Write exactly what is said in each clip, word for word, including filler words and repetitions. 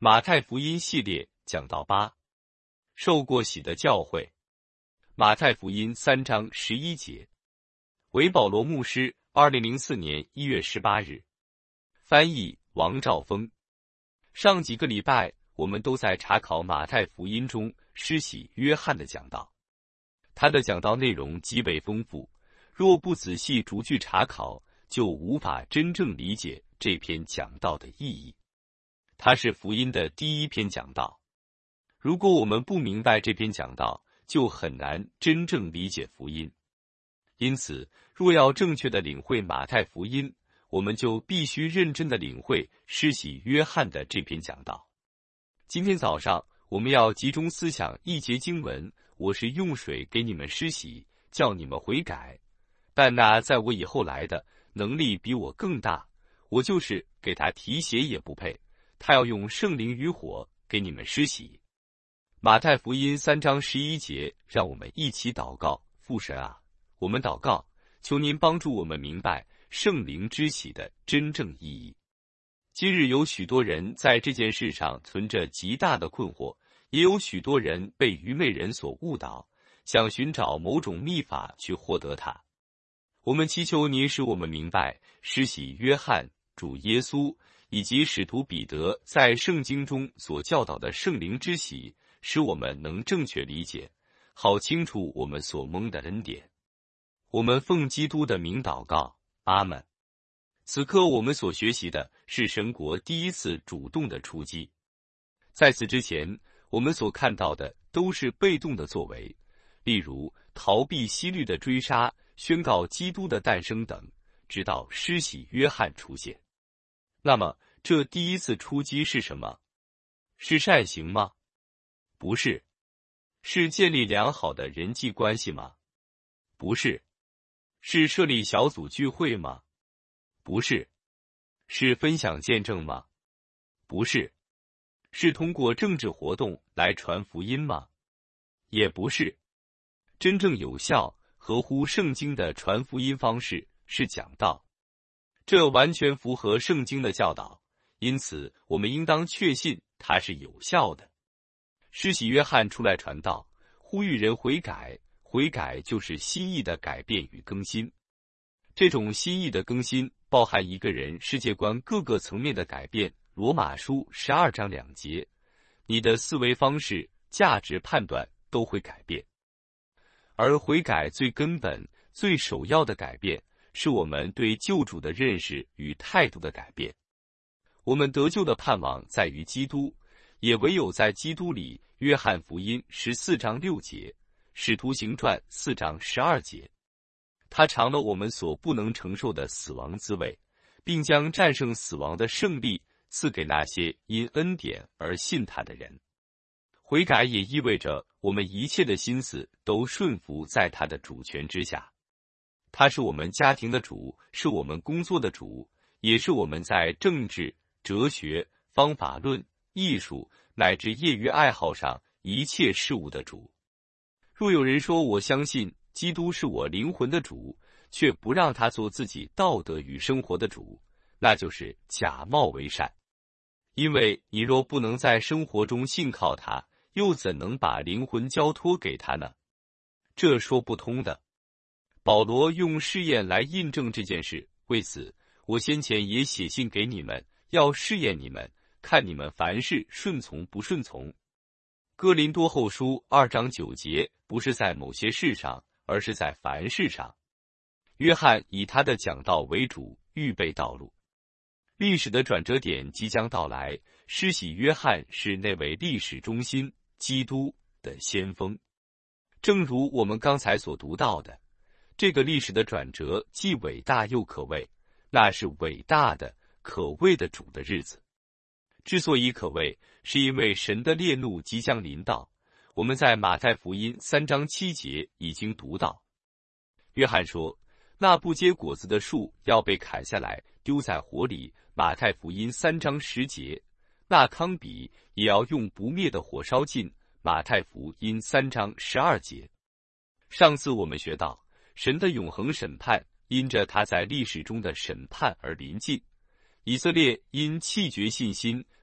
马太福音系列讲到八，受过洗的教诲。马太福音三章十一节。为保罗牧师，二零零四年一月十八日。翻译王兆峰。上几个礼拜，我们都在查考马太福音中施洗约翰的讲道。他的讲道内容极为丰富，若不仔细逐句查考，就无法真正理解这篇讲道的意义。它是福音的第一篇讲道。如果我们不明白这篇讲道，就很难真正理解福音。因此，若要正确的领会马太福音，我们就必须认真的领会施洗约翰的这篇讲道。今天早上，我们要集中思想一节经文：我是用水给你们施洗，叫你们悔改。但那在我以后来的，能力比我更大，我就是给他提鞋也不配。他要用圣灵与火给你们施洗。马太福音三章十一节，让我们一起祷告：父神啊，我们祷告，求您帮助我们明白圣灵之洗的真正意义。今日有许多人在这件事上存着极大的困惑，也有许多人被愚昧人所误导，想寻找某种秘法去获得它。我们祈求您使我们明白施洗约翰、主耶稣以及使徒彼得在圣经中所教导的圣灵之洗，使我们能正确理解，好清楚我们所蒙的恩典。我们奉基督的名祷告，阿们。此刻我们所学习的是神国第一次主动的出击。在此之前，我们所看到的都是被动的作为，例如逃避希律的追杀、宣告基督的诞生等，直到施洗约翰出现。那么，这第一次出击是什么？是善行吗？不是。是建立良好的人际关系吗？不是。是设立小组聚会吗？不是。是分享见证吗？不是。是通过政治活动来传福音吗？也不是。真正有效、合乎圣经的传福音方式是讲道。这完全符合圣经的教导，因此我们应当确信它是有效的。施洗约翰出来传道，呼吁人悔改，悔改就是心意的改变与更新。这种心意的更新包含一个人世界观各个层面的改变。罗马书十二章两节，你的思维方式、价值判断都会改变。而悔改最根本、最首要的改变，是我们对救主的认识与态度的改变。我们得救的盼望在于基督，也唯有在基督里。约翰福音十四章六节，使徒行传四章十二节。他尝了我们所不能承受的死亡滋味，并将战胜死亡的胜利赐给那些因恩典而信他的人。悔改也意味着我们一切的心思都顺服在他的主权之下。他是我们家庭的主，是我们工作的主，也是我们在政治、哲学、方法论、艺术乃至业余爱好上一切事物的主。若有人说我相信基督是我灵魂的主，却不让他做自己道德与生活的主，那就是假冒为善。因为你若不能在生活中信靠他，又怎能把灵魂交托给他呢？这说不通的。保罗用试验来印证这件事，为此我先前也写信给你们，要试验你们，看你们凡事顺从不顺从。哥林多后书二章九节，不是在某些事上，而是在凡事上。约翰以他的讲道为主，预备道路。历史的转折点即将到来，施洗约翰是那位历史中心基督的先锋。正如我们刚才所读到的，这个历史的转折既伟大又可畏，那是伟大的、可畏的主的日子。之所以可畏，是因为神的烈怒即将临到。我们在马太福音三章七节已经读到，约翰说，那不结果子的树要被砍下来，丢在火里。马太福音三章十节，那糠秕也要用不灭的火烧尽。马太福音三章十二节。上次我们学到，神的永恒审判因着他在历史中的审判而临近。以色列因弃绝信心，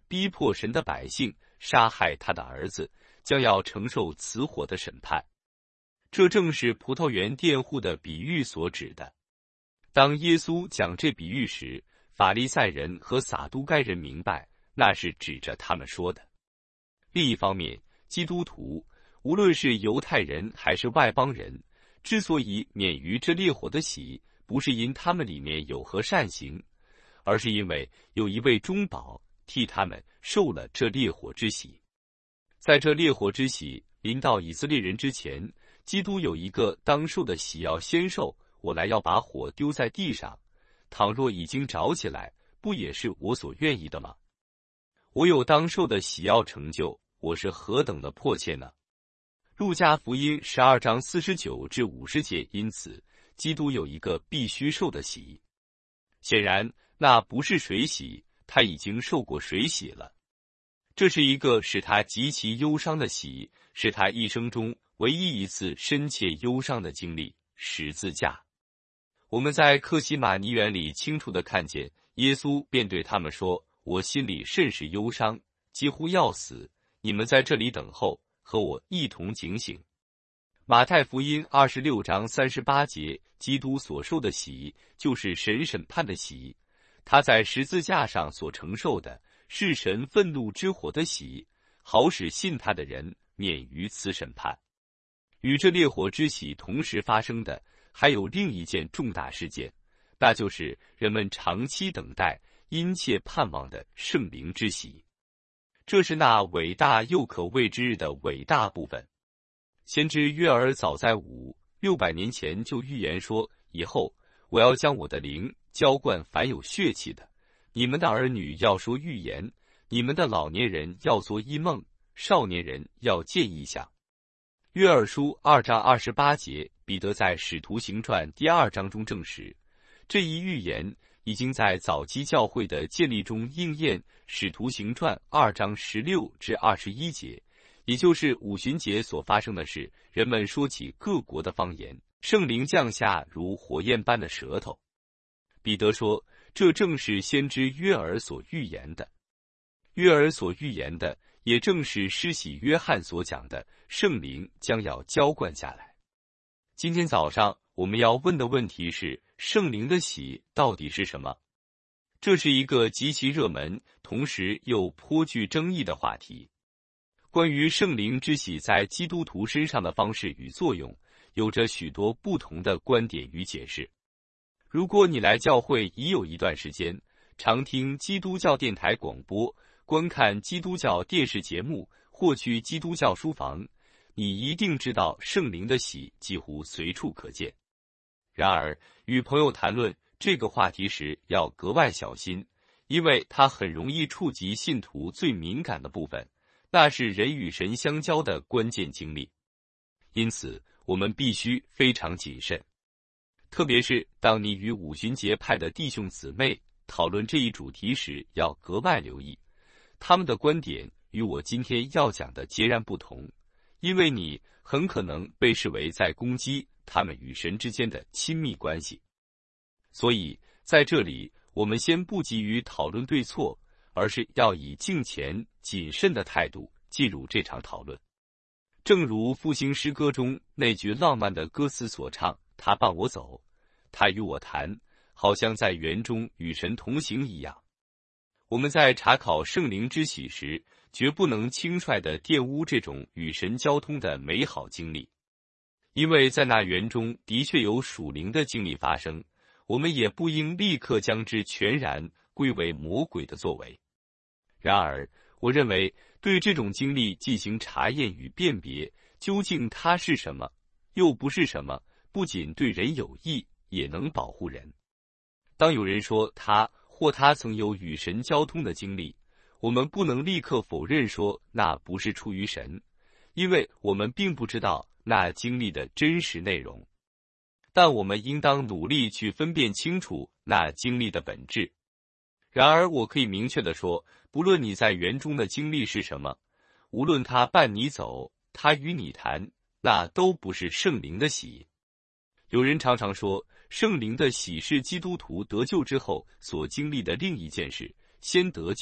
逼迫神的百姓，杀害他的儿子，将要承受此火的审判。这正是葡萄园佃户的比喻所指的。当耶稣讲这比喻时，法利赛人和撒都该人明白，那是指着他们说的。另一方面，基督徒，无论是犹太人还是外邦人，之所以免于这烈火的洗，不是因他们里面有何善行，而是因为有一位中保替他们受了这烈火之洗。在这烈火之洗临到以色列人之前，基督有一个当受的洗要先受。我来要把火丢在地上，倘若已经着起来，不也是我所愿意的吗？我有当受的洗要成就，我是何等的迫切呢？路加福音十二章四十九至五十节，因此基督有一个必须受的洗。显然，那不是水洗，他已经受过水洗了。这是一个使他极其忧伤的洗，是他一生中唯一一次深切忧伤的经历——十字架。我们在客西马尼园里清楚地看见，耶稣便对他们说：“我心里甚是忧伤，几乎要死。你们在这里等候，和我一同警醒。”马太福音二十六章三十八节，基督所受的洗，就是神审判的洗。他在十字架上所承受的，是神愤怒之火的洗，好使信他的人免于此审判。与这烈火之洗同时发生的，还有另一件重大事件，那就是人们长期等待、殷切盼望的圣灵之洗。这是那伟大又可畏之日的伟大部分。先知约珥早在五六百年前就预言说：“以后我要将我的灵浇灌凡有血气的，你们的儿女要说预言，你们的老年人要做异梦，少年人要见异象。”约珥书二章二十八节，彼得在使徒行传第二章中证实，这一预言已经在早期教会的建立中应验。使徒行传二章十六至二十一节，也就是五旬节所发生的事，人们说起各国的方言，圣灵降下如火焰般的舌头。彼得说，这正是先知约珥所预言的。约珥所预言的，也正是施洗约翰所讲的，圣灵将要浇灌下来。今天早上我们要问的问题是，圣灵的洗到底是什么？这是一个极其热门，同时又颇具争议的话题。关于圣灵之洗在基督徒身上的方式与作用，有着许多不同的观点与解释。如果你来教会已有一段时间，常听基督教电台广播，观看基督教电视节目，或去基督教书房，你一定知道圣灵的洗几乎随处可见。然而，与朋友谈论这个话题时要格外小心，因为它很容易触及信徒最敏感的部分，那是人与神相交的关键经历。因此，我们必须非常谨慎，特别是当你与五旬节派的弟兄姊妹讨论这一主题时，要格外留意，他们的观点与我今天要讲的截然不同，因为你很可能被视为在攻击他们与神之间的亲密关系。所以在这里，我们先不急于讨论对错，而是要以敬虔谨慎的态度进入这场讨论。正如复兴诗歌中那句浪漫的歌词所唱，他伴我走，他与我谈，好像在园中与神同行一样。我们在查考圣灵之洗时，绝不能轻率地玷污这种与神交通的美好经历，因为在那园中的确有属灵的经历发生，我们也不应立刻将之全然归为魔鬼的作为。然而，我认为对这种经历进行查验与辨别，究竟它是什么，又不是什么，不仅对人有益，也能保护人。当有人说他或他曾有与神交通的经历，我们不能立刻否认说那不是出于神，因为我们并不知道那经历的真实内容。但我们应当努力去分辨清楚那经历的本质。然而，我可以明确地说，不论你在园中的经历是什么，无论他伴你走，他与你谈，那都不是圣灵的洗。有人常常说，圣灵的洗是基督徒得救之后所经历的另一件事，先得救，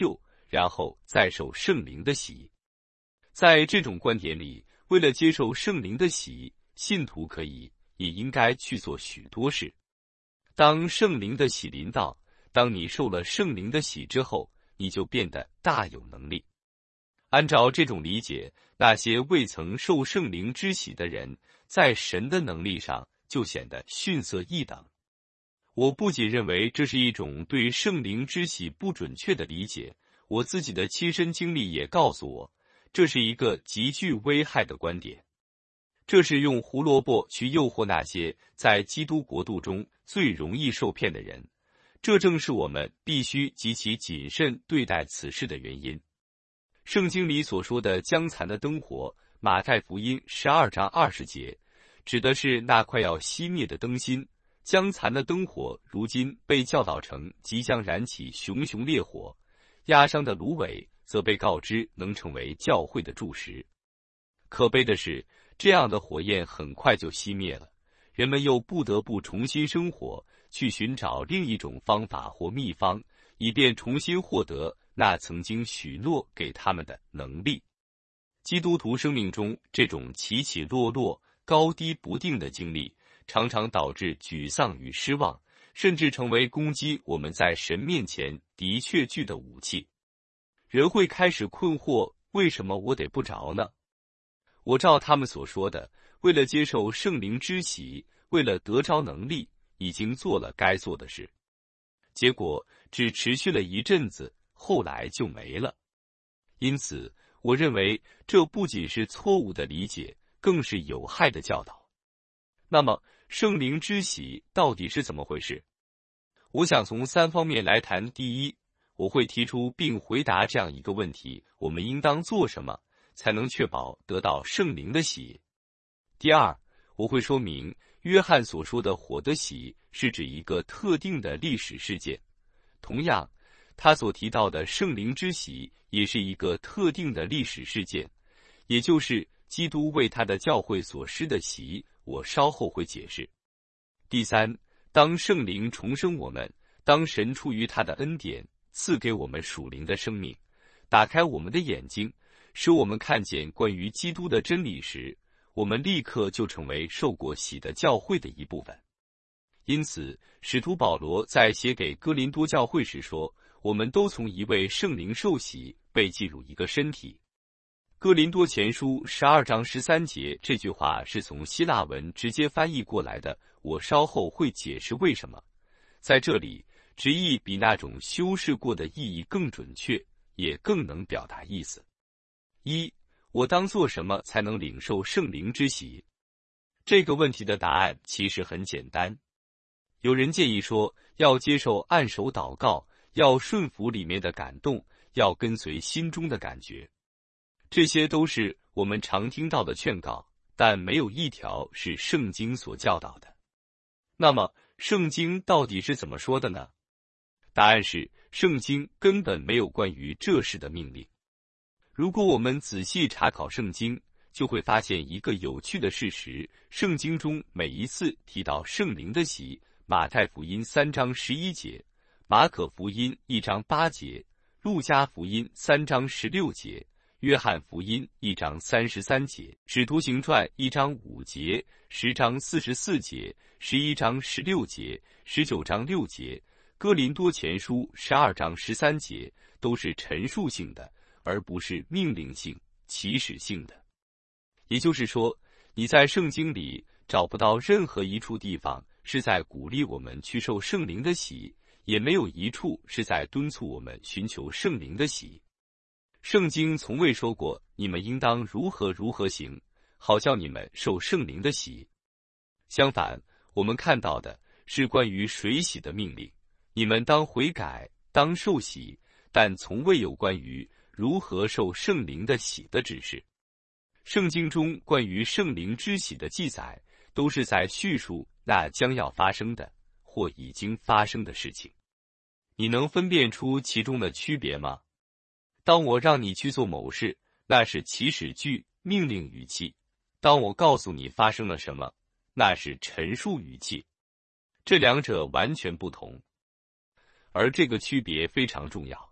然后再受圣灵的洗。在这种观点里，为了接受圣灵的洗，信徒可以也应该去做许多事。当圣灵的洗临到，当你受了圣灵的洗之后，你就变得大有能力。按照这种理解，那些未曾受圣灵之洗的人，在神的能力上就显得逊色一等。我不仅认为这是一种对圣灵之洗不准确的理解，我自己的亲身经历也告诉我，这是一个极具危害的观点。这是用胡萝卜去诱惑那些在基督国度中最容易受骗的人，这正是我们必须极其谨慎对待此事的原因。圣经里所说的将残的灯火，马太福音十二章二十节，指的是那快要熄灭的灯芯。将残的灯火如今被教导成即将燃起熊熊烈火，压伤的芦苇则被告知能成为教会的柱石。可悲的是，这样的火焰很快就熄灭了，人们又不得不重新生火，去寻找另一种方法或秘方，以便重新获得那曾经许诺给他们的能力。基督徒生命中这种起起落落、高低不定的经历，常常导致沮丧与失望，甚至成为攻击我们在神面前的确据的武器。人会开始困惑，为什么我得不着呢？我照他们所说的，为了接受圣灵之洗，为了得着能力，已经做了该做的事，结果只持续了一阵子，后来就没了。因此，我认为这不仅是错误的理解，更是有害的教导。那么，圣灵之洗到底是怎么回事？我想从三方面来谈。第一，我会提出并回答这样一个问题：我们应当做什么才能确保得到圣灵的洗？第二，我会说明约翰所说的火的洗是指一个特定的历史事件，同样，他所提到的圣灵之洗也是一个特定的历史事件，也就是基督为他的教会所施的洗。我稍后会解释。第三，当圣灵重生我们，当神出于他的恩典赐给我们属灵的生命，打开我们的眼睛，使我们看见关于基督的真理时，我们立刻就成为受过洗的教会的一部分。因此，使徒保罗在写给哥林多教会时说，我们都从一位圣灵受洗，被记入一个身体。哥林多前书十二章十三节，这句话是从希腊文直接翻译过来的，我稍后会解释为什么。在这里，直译比那种修饰过的意义更准确，也更能表达意思。一，我当做什么才能领受圣灵之洗？这个问题的答案其实很简单。有人建议说，要接受按手祷告，要顺服里面的感动，要跟随心中的感觉。这些都是我们常听到的劝告，但没有一条是圣经所教导的。那么，圣经到底是怎么说的呢？答案是，圣经根本没有关于这事的命令。如果我们仔细查考圣经，就会发现一个有趣的事实：圣经中每一次提到圣灵的洗，马太福音三章十一节，马可福音一章八节，路加福音三章十六节，约翰福音一章三十三节，使徒行传一章五节，十章四十四节，十一章十六节，十九章六节，哥林多前书十二章十三节，都是陈述性的，而不是命令性、启示性的。也就是说，你在圣经里找不到任何一处地方是在鼓励我们去受圣灵的洗，也没有一处是在敦促我们寻求圣灵的洗。圣经从未说过你们应当如何如何行，好叫你们受圣灵的洗。相反，我们看到的是关于水洗的命令，你们当悔改，当受洗，但从未有关于如何受圣灵的洗的指示。圣经中关于圣灵之洗的记载，都是在叙述那将要发生的或已经发生的事情。你能分辨出其中的区别吗？当我让你去做某事，那是祈使句、命令语气；当我告诉你发生了什么，那是陈述语气。这两者完全不同。而这个区别非常重要，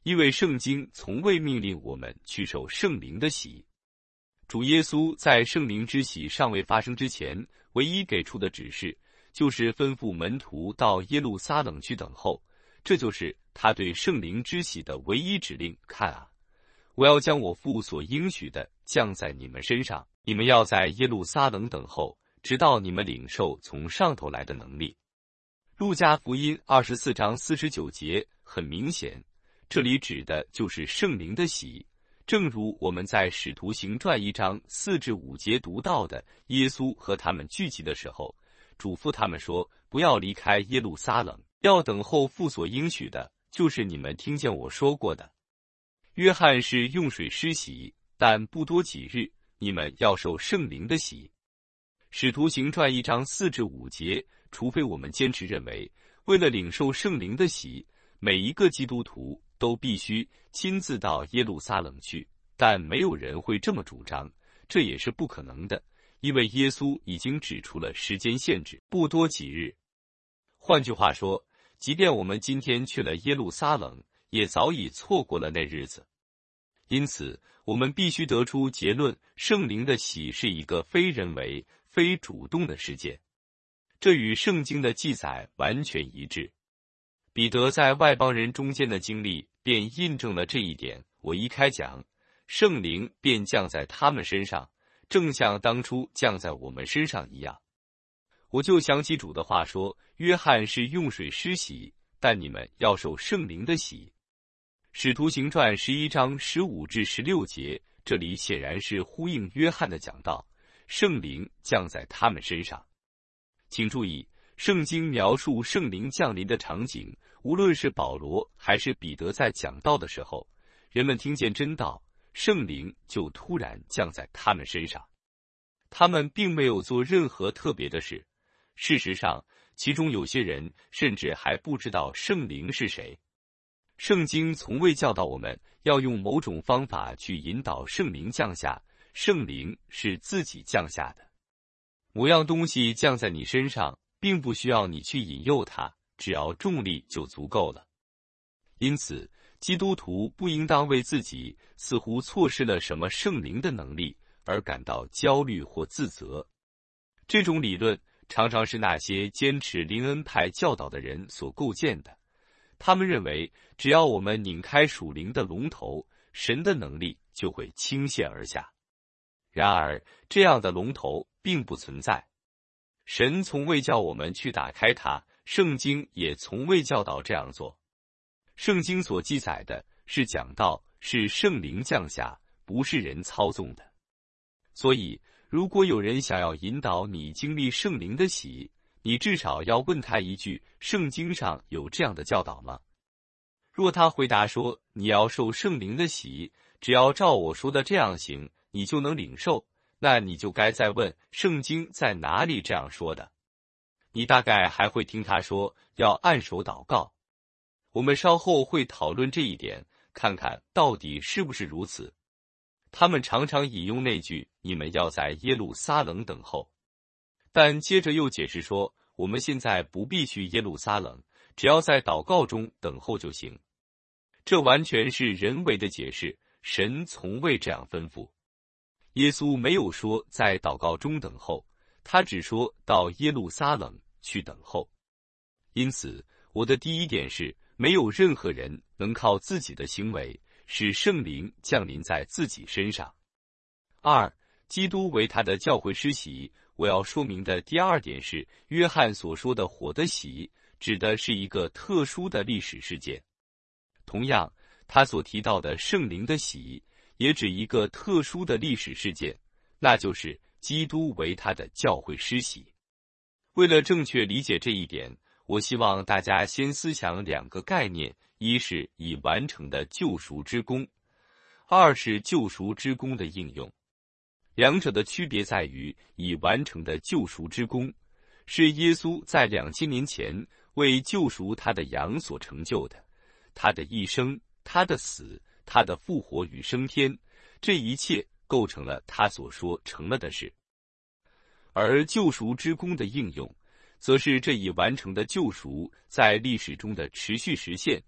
因为圣经从未命令我们去受圣灵的洗。主耶稣在圣灵之洗尚未发生之前，唯一给出的指示就是吩咐门徒到耶路撒冷去等候，这就是他对圣灵之洗的唯一指令。看啊，我要将我父所应许的降在你们身上，你们要在耶路撒冷等候，直到你们领受从上头来的能力。路加福音二十四章四十九节，很明显，这里指的就是圣灵的洗。正如我们在使徒行传一章四至五节读到的，耶稣和他们聚集的时候，嘱咐他们说，不要离开耶路撒冷，要等候父所应许的，就是你们听见我说过的。约翰是用水施洗，但不多几日，你们要受圣灵的洗。使徒行传一章四至五节，除非我们坚持认为，为了领受圣灵的洗，每一个基督徒都必须亲自到耶路撒冷去，但没有人会这么主张，这也是不可能的，因为耶稣已经指出了时间限制，不多几日。换句话说，即便我们今天去了耶路撒冷，也早已错过了那日子。因此，我们必须得出结论，圣灵的洗是一个非人为、非主动的事件。这与圣经的记载完全一致。彼得在外邦人中间的经历便印证了这一点。我一开讲，圣灵便降在他们身上，正像当初降在我们身上一样。我就想起主的话说，约翰是用水施洗，但你们要受圣灵的洗。使徒行传十一章十五至十六节，这里显然是呼应约翰的讲道，圣灵降在他们身上。请注意，圣经描述圣灵降临的场景，无论是保罗还是彼得在讲道的时候，人们听见真道，圣灵就突然降在他们身上。他们并没有做任何特别的事，事实上，其中有些人甚至还不知道圣灵是谁。圣经从未教导我们要用某种方法去引导圣灵降下，圣灵是自己降下的。某样东西降在你身上，并不需要你去引诱它，只要重力就足够了。因此，基督徒不应当为自己似乎错失了什么圣灵的能力而感到焦虑或自责。这种理论常常是那些坚持灵恩派教导的人所构建的。他们认为，只要我们拧开属灵的龙头，神的能力就会倾泻而下。然而，这样的龙头并不存在。神从未叫我们去打开它，圣经也从未教导这样做。圣经所记载的是讲道，是圣灵降下，不是人操纵的。所以，如果有人想要引导你经历圣灵的洗，你至少要问他一句：圣经上有这样的教导吗？若他回答说你要受圣灵的洗，只要照我说的这样行，你就能领受，那你就该再问圣经在哪里这样说的。你大概还会听他说要按手祷告。我们稍后会讨论这一点，看看到底是不是如此。他们常常引用那句你们要在耶路撒冷等候，但接着又解释说，我们现在不必去耶路撒冷，只要在祷告中等候就行。这完全是人为的解释，神从未这样吩咐。耶稣没有说在祷告中等候，他只说到耶路撒冷去等候。因此，我的第一点是，没有任何人能靠自己的行为使圣灵降临在自己身上。二，基督为他的教会施洗。我要说明的第二点是，约翰所说的火的洗，指的是一个特殊的历史事件。同样，他所提到的圣灵的洗，也指一个特殊的历史事件，那就是基督为他的教会施洗。为了正确理解这一点，我希望大家先思想两个概念：一是已完成的救赎之功，二是救赎之功的应用。两者的区别在于，已完成的救赎之功是耶稣在两千年前为救赎他的羊所成就的，他的一生、他的死、他的复活与升天，这一切构成了他所说成了的事。而救赎之功的应用，则是这已完成的救赎在历史中的持续实现，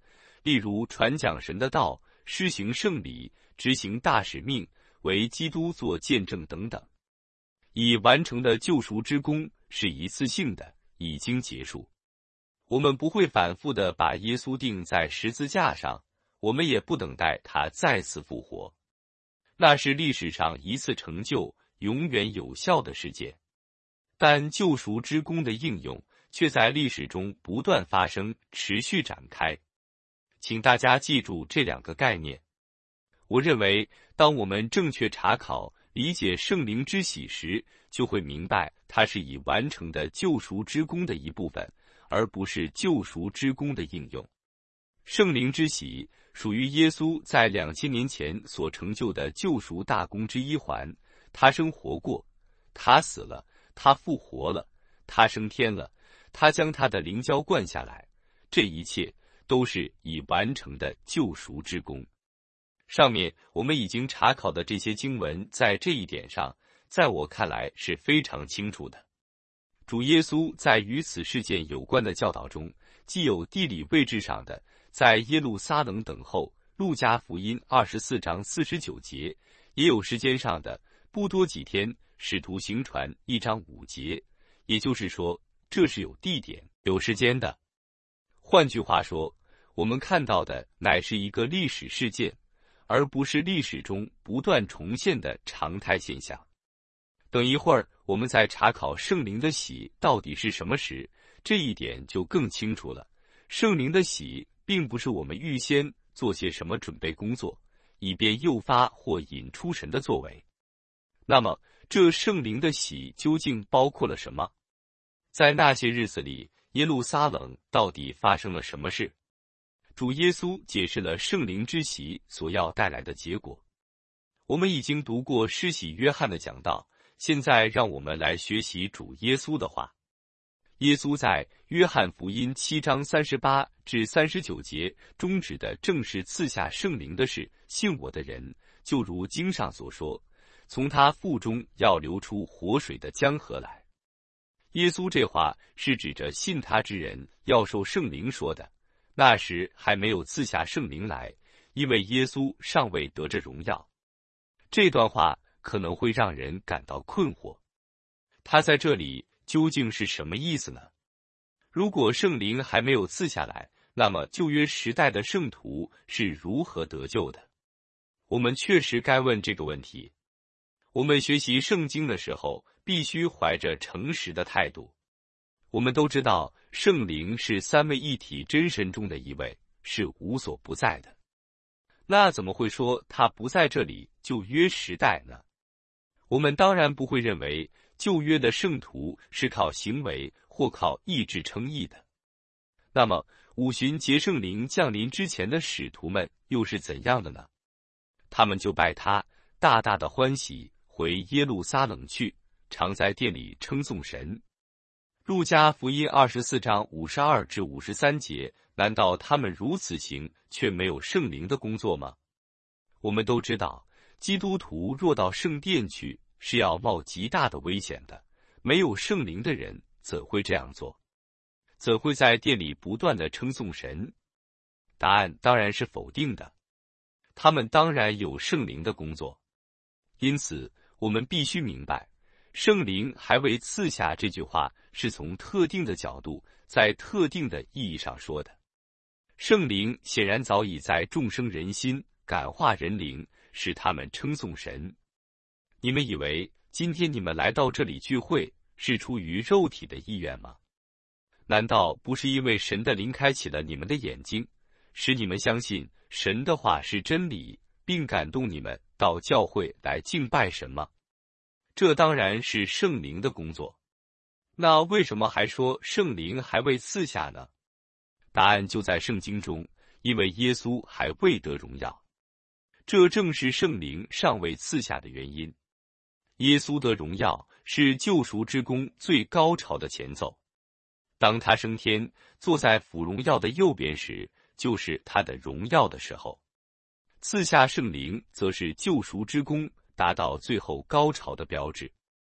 例如传讲神的道、施行圣礼、执行大使命、为基督做见证等等。已完成的救赎之功是一次性的，已经结束。我们不会反复地把耶稣钉在十字架上，我们也不等待他再次复活。那是历史上一次成就、永远有效的事件。但救赎之功的应用却在历史中不断发生，持续展开。请大家记住这两个概念。我认为，当我们正确查考、理解圣灵之喜时，就会明白它是已完成的救赎之功的一部分，而不是救赎之功的应用。圣灵之喜属于耶稣在两千年前所成就的救赎大功之一环。他生活过，他死了，他复活了，他升天了，他将他的灵浇灌下来，这一切都是已完成的救赎之功。上面我们已经查考的这些经文，在这一点上，在我看来是非常清楚的。主耶稣在与此事件有关的教导中，既有地理位置上的在耶路撒冷等候，路加福音二十四章四十九节，也有时间上的不多几天，使徒行传一章五节。也就是说，这是有地点、有时间的。换句话说，我们看到的乃是一个历史事件，而不是历史中不断重现的常态现象。等一会儿我们在查考圣灵的喜到底是什么时，这一点就更清楚了。圣灵的喜并不是我们预先做些什么准备工作，以便诱发或引出神的作为。那么，这圣灵的喜究竟包括了什么？在那些日子里，耶路撒冷到底发生了什么事？主耶稣解释了圣灵之喜所要带来的结果。我们已经读过施洗约翰的讲道，现在让我们来学习主耶稣的话。耶稣在约翰福音七章三十八至三十九节中指的正是赐下圣灵的事。信我的人，就如经上所说，从他腹中要流出活水的江河来。耶稣这话是指着信他之人要受圣灵说的。那时还没有赐下圣灵来，因为耶稣尚未得着荣耀。这段话可能会让人感到困惑，他在这里究竟是什么意思呢？如果圣灵还没有赐下来，那么旧约时代的圣徒是如何得救的？我们确实该问这个问题。我们学习圣经的时候，必须怀着诚实的态度。我们都知道，圣灵是三位一体真神中的一位，是无所不在的。那怎么会说他不在这里旧约时代呢？我们当然不会认为旧约的圣徒是靠行为或靠意志称义的。那么五旬节圣灵降临之前的使徒们又是怎样的呢？他们就拜他，大大的欢喜，回耶路撒冷去，常在殿里称颂神。路加福音二十四章五十二至五十三节，难道他们如此行，却没有圣灵的工作吗？我们都知道，基督徒若到圣殿去，是要冒极大的危险的。没有圣灵的人怎会这样做？怎会在殿里不断地称颂神？答案当然是否定的。他们当然有圣灵的工作。因此，我们必须明白，圣灵还未赐下这句话是从特定的角度，在特定的意义上说的。圣灵显然早已在众生人心，感化人灵，使他们称颂神。你们以为今天你们来到这里聚会是出于肉体的意愿吗？难道不是因为神的灵开启了你们的眼睛，使你们相信神的话是真理，并感动你们到教会来敬拜神吗？这当然是圣灵的工作。那为什么还说圣灵还未赐下呢？答案就在圣经中，因为耶稣还未得荣耀。这正是圣灵尚未赐下的原因。耶稣得荣耀是救赎之功最高潮的前奏。当他升天，坐在父荣耀的右边时，就是他的荣耀的时候。赐下圣灵，则是救赎之功达到最后高潮的标志。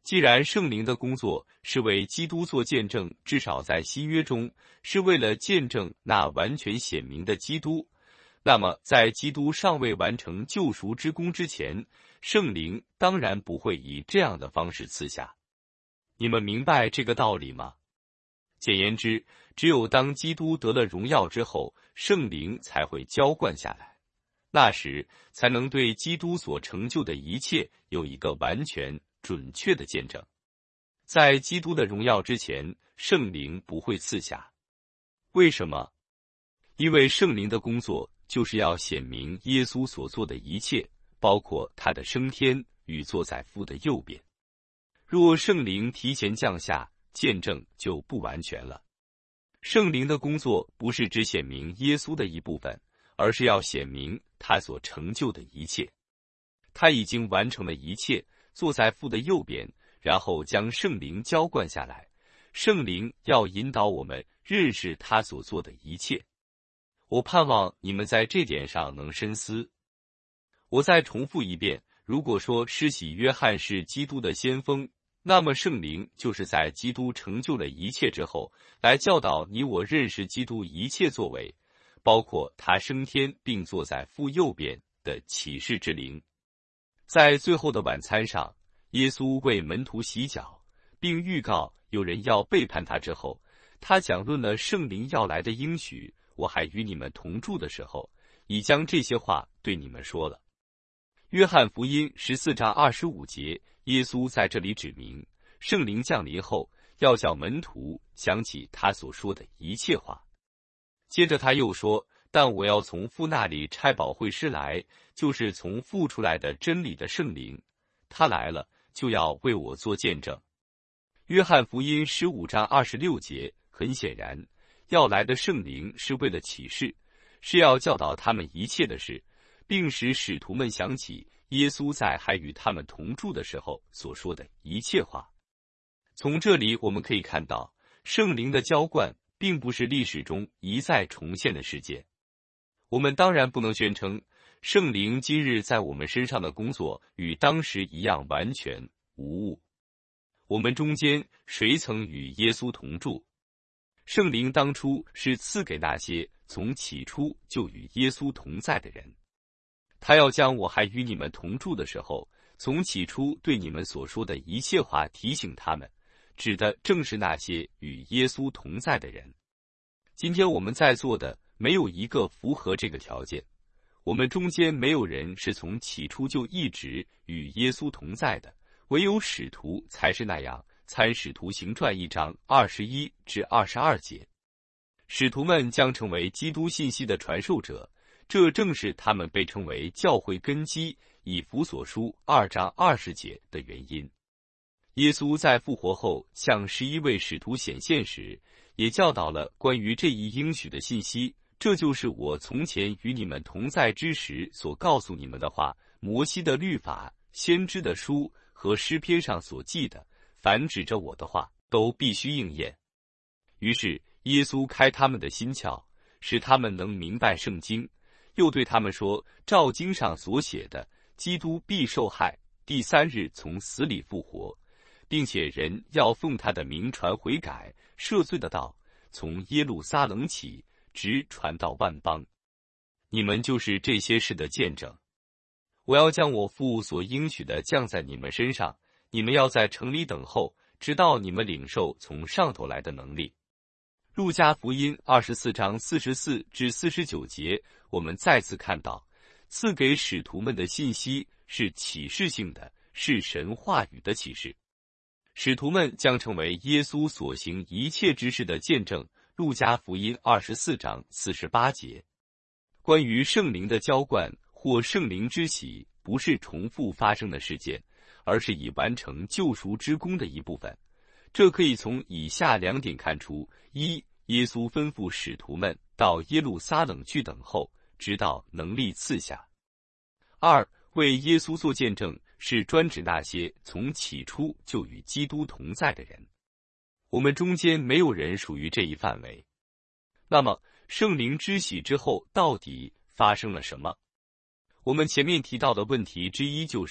既然圣灵的工作是为基督做见证，至少在新约中是为了见证那完全显明的基督，那么在基督尚未完成救赎之功之前，圣灵当然不会以这样的方式赐下。你们明白这个道理吗？简言之，只有当基督得了荣耀之后，圣灵才会浇灌下来，那时才能对基督所成就的一切有一个完全准确的见证。在基督的荣耀之前，圣灵不会赐下。为什么？因为圣灵的工作就是要显明耶稣所做的一切，包括他的升天与坐在父的右边。若圣灵提前降下，见证就不完全了。圣灵的工作不是只显明耶稣的一部分，而是要显明他所成就的一切。他已经完成了一切，坐在父的右边，然后将圣灵浇灌下来。圣灵要引导我们认识他所做的一切。我盼望你们在这点上能深思。我再重复一遍，如果说施洗约翰是基督的先锋，那么圣灵就是在基督成就了一切之后，来教导你我认识基督一切作为，包括他升天并坐在父右边的启示之灵。在最后的晚餐上，耶稣为门徒洗脚，并预告有人要背叛他之后，他讲论了圣灵要来的应许。我还与你们同住的时候，已将这些话对你们说了。约翰福音十四章二十五节，耶稣在这里指明，圣灵降临后，要叫门徒想起他所说的一切话。接着他又说，但我要从父那里差保惠师来，就是从父出来的真理的圣灵，他来了，就要为我做见证。约翰福音十五章二十六节，很显然，要来的圣灵是为了启示，是要教导他们一切的事，并使使徒们想起耶稣在还与他们同住的时候所说的一切话。从这里我们可以看到，圣灵的浇灌并不是历史中一再重现的事件。我们当然不能宣称圣灵今日在我们身上的工作与当时一样完全无误。我们中间谁曾与耶稣同住？圣灵当初是赐给那些从起初就与耶稣同在的人。他要将我还与你们同住的时候，从起初对你们所说的一切话提醒他们，指的正是那些与耶稣同在的人。今天我们在座的没有一个符合这个条件，我们中间没有人是从起初就一直与耶稣同在的，唯有使徒才是那样。参使徒行传一章二十一至二十二节，使徒们将成为基督信息的传授者，这正是他们被称为教会根基，以弗所书二章二十节的原因。耶稣在复活后向十一位使徒显现时，也教导了关于这一应许的信息，这就是我从前与你们同在之时所告诉你们的话，摩西的律法、先知的书和诗篇上所记的，凡指着我的话，都必须应验。于是耶稣开他们的心窍，使他们能明白圣经，又对他们说，照经上所写的，基督必受害，第三日从死里复活，并且人要奉他的名传悔改、赦罪的道，从耶路撒冷起，直传到万邦。你们就是这些事的见证。我要将我父所应许的降在你们身上，你们要在城里等候，直到你们领受从上头来的能力。路加福音二十四章四十四至四十九节，我们再次看到，赐给使徒们的信息是启示性的，是神话语的启示。使徒们将成为耶稣所行一切之事的见证。路加福音二十四章四十八节。关于圣灵的浇灌或圣灵之洗，不是重复发生的事件，而是已完成救赎之功的一部分。这可以从以下两点看出：一、耶稣吩咐使徒们到耶路撒冷去等候，直到能力赐下；二、为耶稣做见证是专指那些从起初就与基督同在的人。我们中间没有人属于这一范围。那么圣灵之洗之后到底发生了什么？我们前面提到的问题之一就是，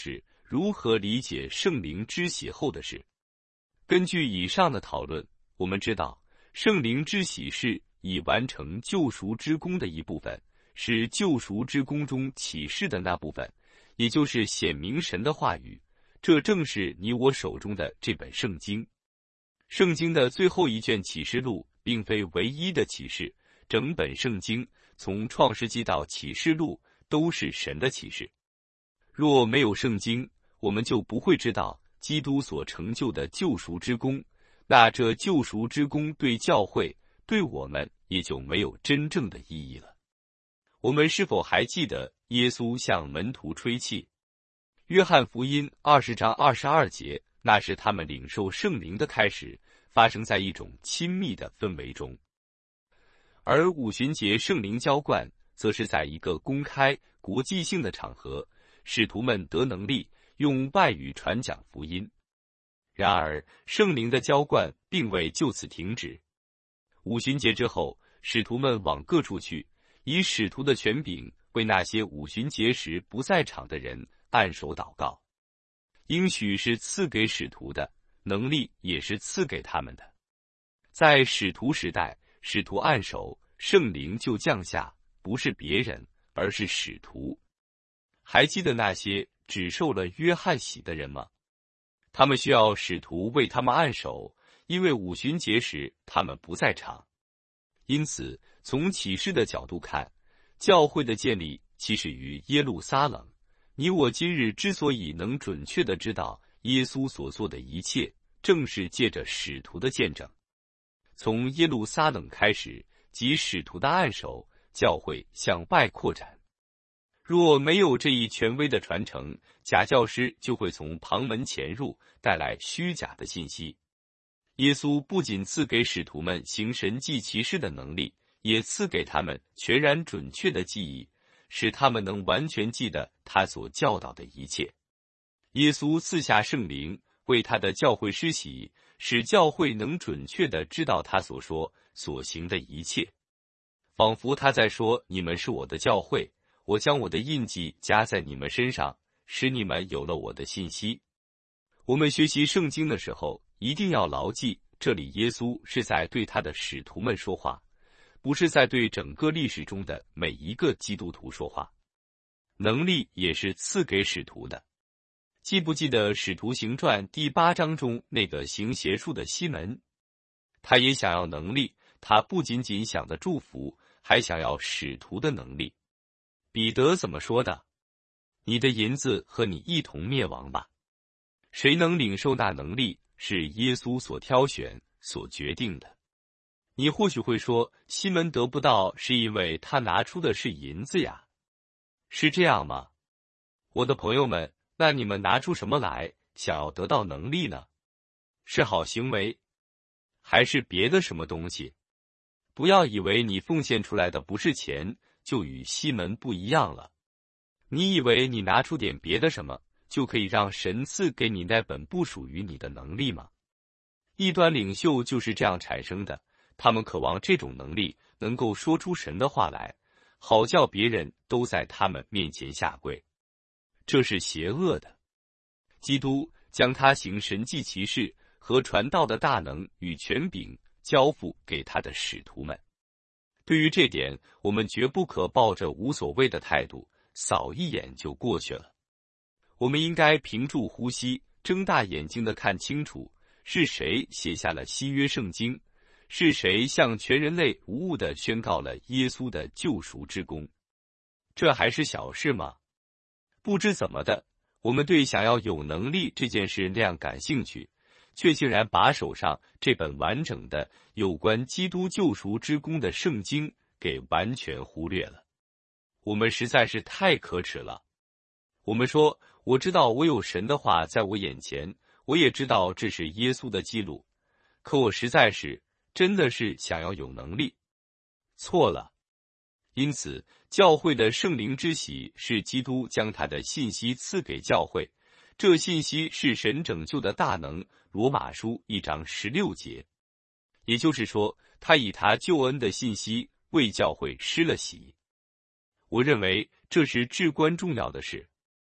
如何理解圣灵之喜后的事。根据以上的讨论，我们知道圣灵之喜是已完成救赎之功的一部分，是救赎之功中启示的那部分，也就是显明神的话语。这正是你我手中的这本圣经。圣经的最后一卷启示录并非唯一的启示，整本圣经从创世纪到启示录都是神的启示。若没有圣经，我们就不会知道基督所成就的救赎之功，那这救赎之功对教会，对我们也就没有真正的意义了。我们是否还记得耶稣向门徒吹气？约翰福音二十章二十二节，那是他们领受圣灵的开始，发生在一种亲密的氛围中。而五旬节圣灵浇灌，则是在一个公开、国际性的场合，使徒们得能力用外语传讲福音。然而，圣灵的浇灌并未就此停止。五旬节之后，使徒们往各处去，以使徒的权柄为那些五旬节时不在场的人按手祷告。应许是赐给使徒的，能力也是赐给他们的。在使徒时代，使徒按手，圣灵就降下，不是别人，而是使徒。还记得那些只受了约翰洗的人吗？他们需要使徒为他们按手，因为五旬节时他们不在场。因此，从启示的角度看，教会的建立起始于耶路撒冷。你我今日之所以能准确地知道耶稣所做的一切，正是借着使徒的见证。从耶路撒冷开始，即使徒的按手，教会向外扩展。若没有这一权威的传承，假教师就会从旁门潜入，带来虚假的信息。耶稣不仅赐给使徒们行神迹奇事的能力，也赐给他们全然准确的记忆，使他们能完全记得他所教导的一切。耶稣赐下圣灵，为他的教会施洗，使教会能准确地知道他所说所行的一切。仿佛他在说，你们是我的教会，我将我的印记加在你们身上，使你们有了我的信息。我们学习圣经的时候，一定要牢记，这里耶稣是在对他的使徒们说话，不是在对整个历史中的每一个基督徒说话。能力也是赐给使徒的。记不记得《使徒行传》第八章中那个行邪术的西门？他也想要能力，他不仅仅想着祝福，还想要使徒的能力。彼得怎么说的？你的银子和你一同灭亡吧。谁能领受那能力，是耶稣所挑选、所决定的。你或许会说，西门得不到是因为他拿出的是银子呀。是这样吗？我的朋友们，那你们拿出什么来，想要得到能力呢？是好行为，还是别的什么东西？不要以为你奉献出来的不是钱，就与西门不一样了。你以为你拿出点别的什么，就可以让神赐给你那本不属于你的能力吗？异端领袖就是这样产生的，他们渴望这种能力能够说出神的话来，好叫别人都在他们面前下跪。这是邪恶的。基督将他行神迹奇事和传道的大能与权柄交付给他的使徒们。对于这点，我们绝不可抱着无所谓的态度，扫一眼就过去了。我们应该屏住呼吸，睁大眼睛地看清楚，是谁写下了新约圣经，是谁向全人类无误地宣告了耶稣的救赎之功。这还是小事吗？不知怎么的，我们对想要有能力这件事那样感兴趣，却竟然把手上这本完整的有关基督救赎之功的圣经给完全忽略了。我们实在是太可耻了。我们说，我知道我有神的话在我眼前，我也知道这是耶稣的记录，可我实在是真的是想要有能力。错了。因此，教会的圣灵之喜是基督将他的信息赐给教会，这信息是神拯救的大能，罗马书一章十六节。也就是说，他以他救恩的信息为教会施了洗。我认为这是至关重要的事。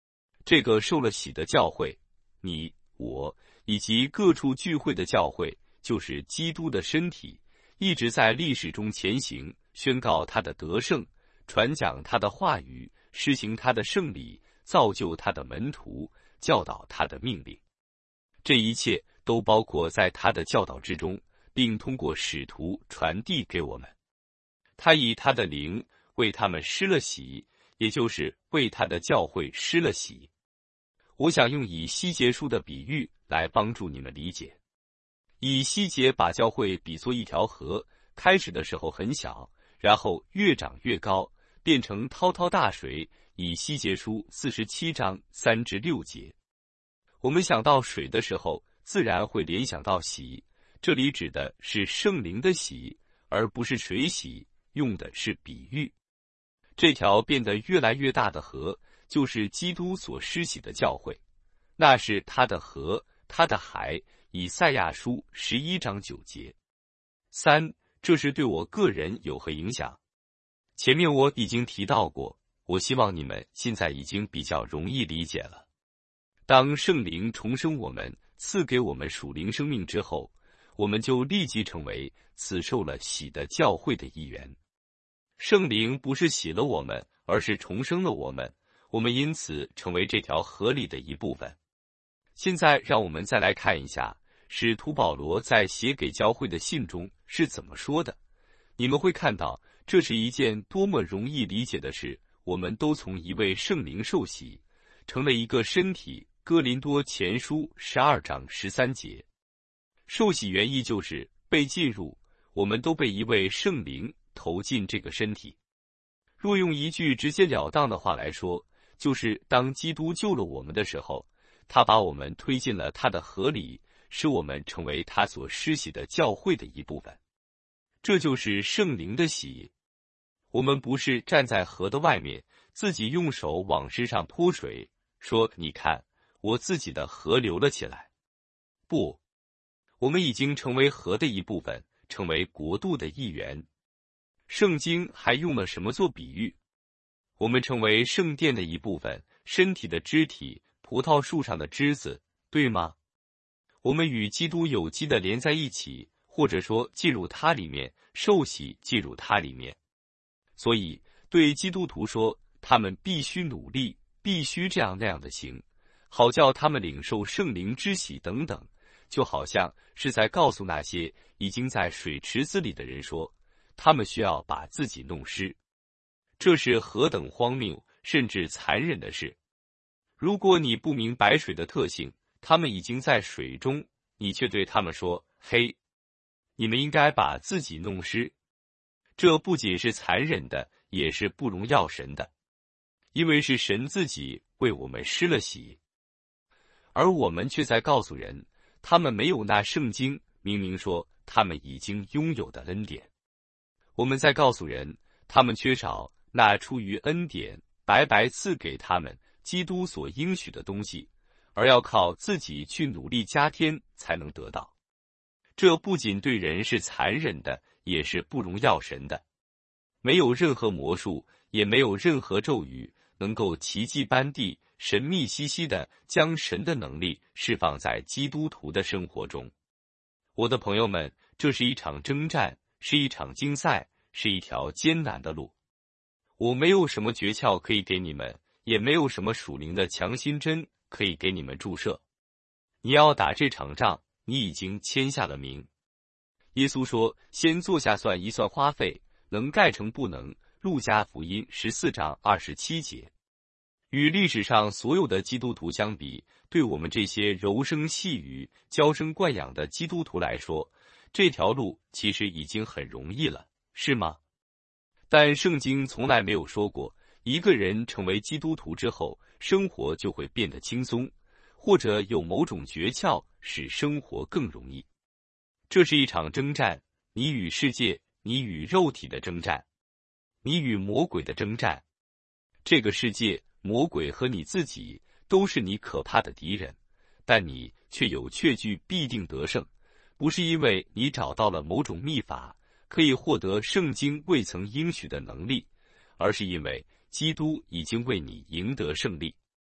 这个受了洗的教会，你、我以及各处聚会的教会，就是基督的身体，一直在历史中前行，宣告他的得胜，传讲他的话语，施行他的圣礼，造就他的门徒，教导他的命令。这一切都包括在他的教导之中，并通过使徒传递给我们。他以他的灵为他们施了洗，也就是为他的教会施了洗。我想用以西结书的比喻来帮助你们理解。以西结把教会比作一条河，开始的时候很小，然后越长越高，变成滔滔大水。以西结书四十七章三至六节。我们想到水的时候，自然会联想到洗，这里指的是圣灵的洗，而不是水洗，用的是比喻。这条变得越来越大的河，就是基督所施洗的教会，那是他的河，他的海。以赛亚书十一章九节。三，这是对我个人有何影响？前面我已经提到过，我希望你们现在已经比较容易理解了。当圣灵重生我们，赐给我们属灵生命之后，我们就立即成为此受了洗的教会的一员。圣灵不是洗了我们，而是重生了我们，我们因此成为这条河里的一部分。现在让我们再来看一下使徒保罗在写给教会的信中是怎么说的。你们会看到，这是一件多么容易理解的事，我们都从一位圣灵受洗，成了一个身体。哥林多前书十二章十三节。受洗原意就是被进入，我们都被一位圣灵投进这个身体。若用一句直截了当的话来说，就是当基督救了我们的时候，他把我们推进了他的河里，使我们成为他所施洗的教会的一部分。这就是圣灵的洗。我们不是站在河的外面，自己用手往身上泼水，说你看，我自己的河流了起来。不，我们已经成为河的一部分，成为国度的一员。圣经还用了什么做比喻？我们成为圣殿的一部分，身体的肢体，葡萄树上的枝子，对吗？我们与基督有机的连在一起，或者说进入他里面，受洗进入他里面。所以对基督徒说，他们必须努力，必须这样那样的行，好叫他们领受圣灵之喜等等，就好像是在告诉那些已经在水池子里的人说，他们需要把自己弄湿。这是何等荒谬甚至残忍的事。如果你不明白水的特性，他们已经在水中，你却对他们说，嘿，你们应该把自己弄湿。这不仅是残忍的，也是不荣耀神的，因为是神自己为我们施了洗，而我们却在告诉人，他们没有那圣经明明说他们已经拥有的恩典。我们在告诉人，他们缺少那出于恩典白白赐给他们基督所应许的东西，而要靠自己去努力加添才能得到。这不仅对人是残忍的，也是不荣耀神的。没有任何魔术，也没有任何咒语能够奇迹般地神秘兮兮地将神的能力释放在基督徒的生活中。我的朋友们，这是一场征战，是一场竞赛，是一条艰难的路。我没有什么诀窍可以给你们，也没有什么属灵的强心针可以给你们注射。你要打这场仗，你已经签下了名。耶稣说，先坐下算一算花费，能盖成不能。路加福音十四章二十七节。与历史上所有的基督徒相比，对我们这些柔声细语、娇生惯养的基督徒来说，这条路其实已经很容易了，是吗？但圣经从来没有说过，一个人成为基督徒之后，生活就会变得轻松，或者有某种诀窍使生活更容易。这是一场征战，你与世界，你与肉体的征战，你与魔鬼的征战。这个世界、魔鬼和你自己都是你可怕的敌人，但你却有确据必定得胜，不是因为你找到了某种秘法，可以获得圣经未曾应许的能力，而是因为基督已经为你赢得胜利。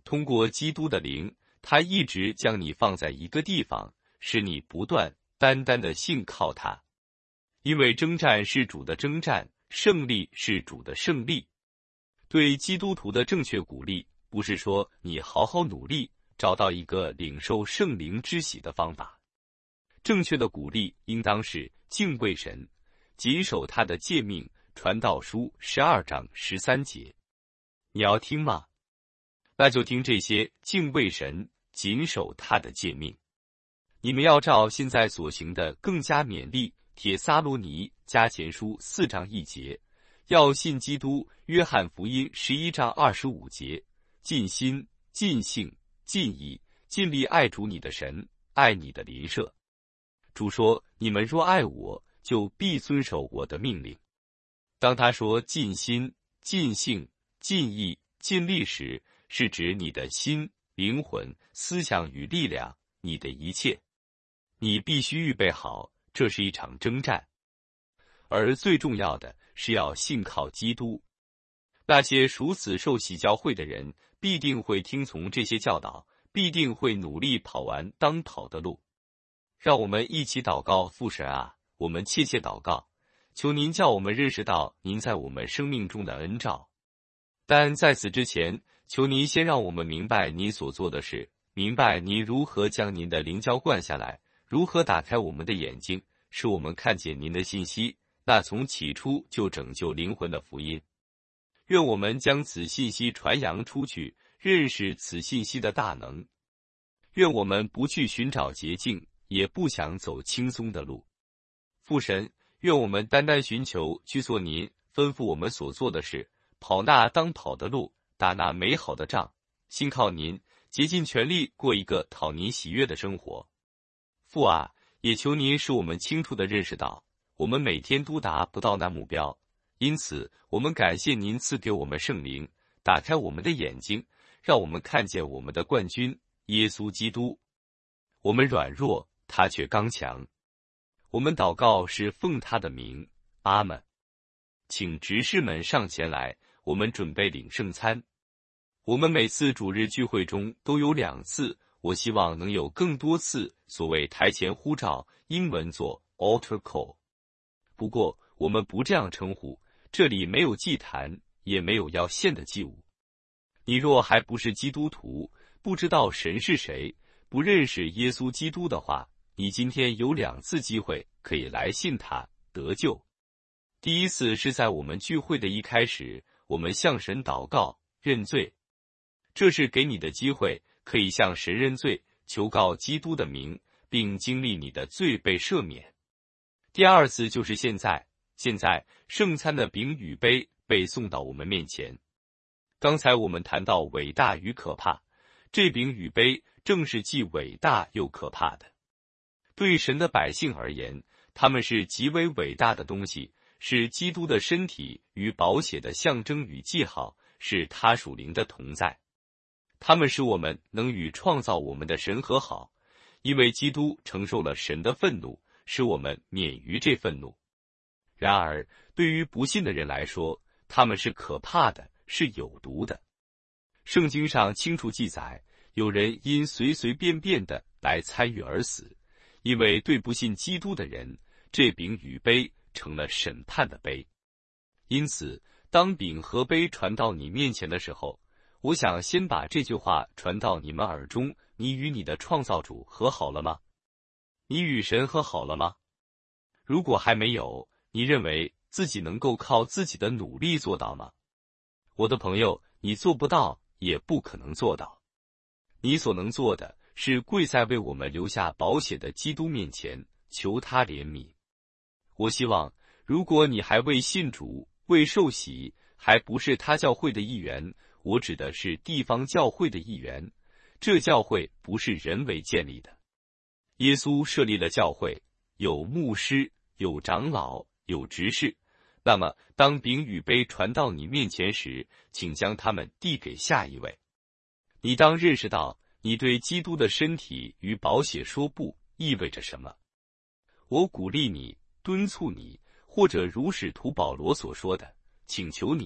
通过基督的灵，他一直将你放在一个地方，使你不断单单的信靠他。因为征战是主的征战，胜利是主的胜利。对基督徒的正确鼓励，不是说你好好努力，找到一个领受圣灵之喜的方法。正确的鼓励应当是敬畏神，谨守他的诫命。传道书十二章十三节，你要听吗？那就听这些敬畏神、谨守他的诫命。你们要照现在所行的更加勉励。帖撒罗尼迦前书四章一节，要信基督。约翰福音十一章二十五节，尽心、尽性、尽意、尽力爱主你的神，爱你的邻舍。主说：你们若爱我，就必遵守我的命令。当他说尽心、尽性、尽意、尽力时，是指你的心、灵魂、思想与力量，你的一切。你必须预备好，这是一场征战。而最重要的是要信靠基督。那些属死受洗教会的人，必定会听从这些教导，必定会努力跑完当跑的路。让我们一起祷告。父神啊，我们切切祷告，求您叫我们认识到您在我们生命中的恩照。但在此之前，求您先让我们明白您所做的事，明白您如何将您的灵浇灌下来，如何打开我们的眼睛，使我们看见您的信息，那从起初就拯救灵魂的福音。愿我们将此信息传扬出去，认识此信息的大能。愿我们不去寻找捷径，也不想走轻松的路。父神，愿我们单单寻求去做您吩咐我们所做的事，跑那当跑的路，打那美好的仗，信靠您，竭尽全力过一个讨您喜悦的生活。父啊，也求您使我们清楚地认识到，我们每天都达不到那目标。因此，我们感谢您赐给我们圣灵，打开我们的眼睛，让我们看见我们的冠军耶稣基督。我们软弱，他却刚强。我们祷告是奉他的名，阿们。请执事们上前来，我们准备领圣餐。我们每次主日聚会中都有两次，我希望能有更多次所谓台前呼召，英文做 altar call。不过我们不这样称呼，这里没有祭坛，也没有要献的祭物。你若还不是基督徒，不知道神是谁，不认识耶稣基督的话，你今天有两次机会可以来信他得救。第一次是在我们聚会的一开始，我们向神祷告认罪，这是给你的机会，可以向神认罪，求告基督的名，并经历你的罪被赦免。第二次就是现在，现在圣餐的饼与杯被送到我们面前。刚才我们谈到伟大与可怕，这饼与杯正是既伟大又可怕的。对神的百姓而言，他们是极为伟大的东西，是基督的身体与宝血的象征与记号，是他属灵的同在。他们使我们能与创造我们的神和好，因为基督承受了神的愤怒，使我们免于这愤怒。然而，对于不信的人来说，他们是可怕的，是有毒的。圣经上清楚记载，有人因随随便便的来参与而死，因为对不信基督的人，这饼与杯成了审判的杯。因此，当饼和杯传到你面前的时候，我想先把这句话传到你们耳中：你与你的创造主和好了吗？你与神和好了吗？如果还没有，你认为自己能够靠自己的努力做到吗？我的朋友，你做不到，也不可能做到。你所能做的是跪在为我们留下宝血的基督面前，求他怜悯。我希望，如果你还未信主、未受洗，还不是他教会的一员，我指的是地方教会的一员，这教会不是人为建立的。耶稣设立了教会，有牧师，有长老，有执事。那么，当饼与杯传到你面前时，请将它们递给下一位。你当认识到，你对基督的身体与宝血说不意味着什么。我鼓励你，敦促你，或者如使徒保罗所说的，请求你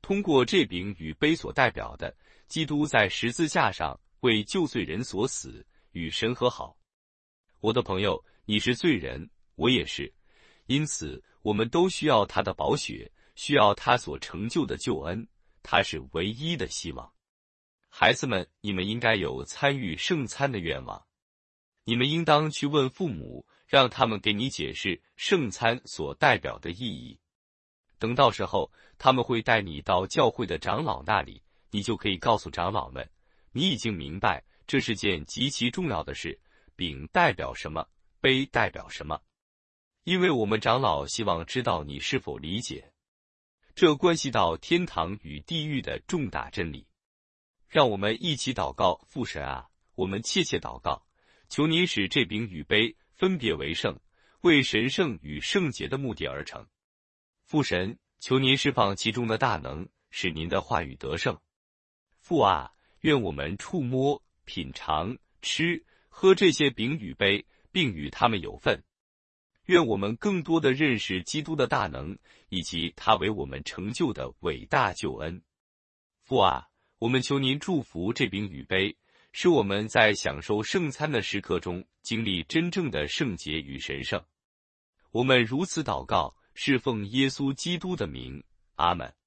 通过这饼与杯所代表的，基督在十字架上为救罪人所死，与神和好。我的朋友，你是罪人，我也是，因此我们都需要他的宝血，需要他所成就的救恩，他是唯一的希望。孩子们，你们应该有参与圣餐的愿望。你们应当去问父母，让他们给你解释圣餐所代表的意义。等到时候，他们会带你到教会的长老那里，你就可以告诉长老们，你已经明白这是件极其重要的事，饼代表什么，杯代表什么。因为我们长老希望知道你是否理解，这关系到天堂与地狱的重大真理。让我们一起祷告。父神啊，我们切切祷告，求您使这饼与杯分别为圣，为神圣与圣洁的目的而成。父神，求您释放其中的大能，使您的话语得胜。父啊，愿我们触摸、品尝、吃、喝这些饼与杯，并与他们有份。愿我们更多地认识基督的大能，以及他为我们成就的伟大救恩。父啊，我们求您祝福这饼与杯，使我们在享受圣餐的时刻中经历真正的圣洁与神圣。我们如此祷告，是奉耶稣基督的名，阿们。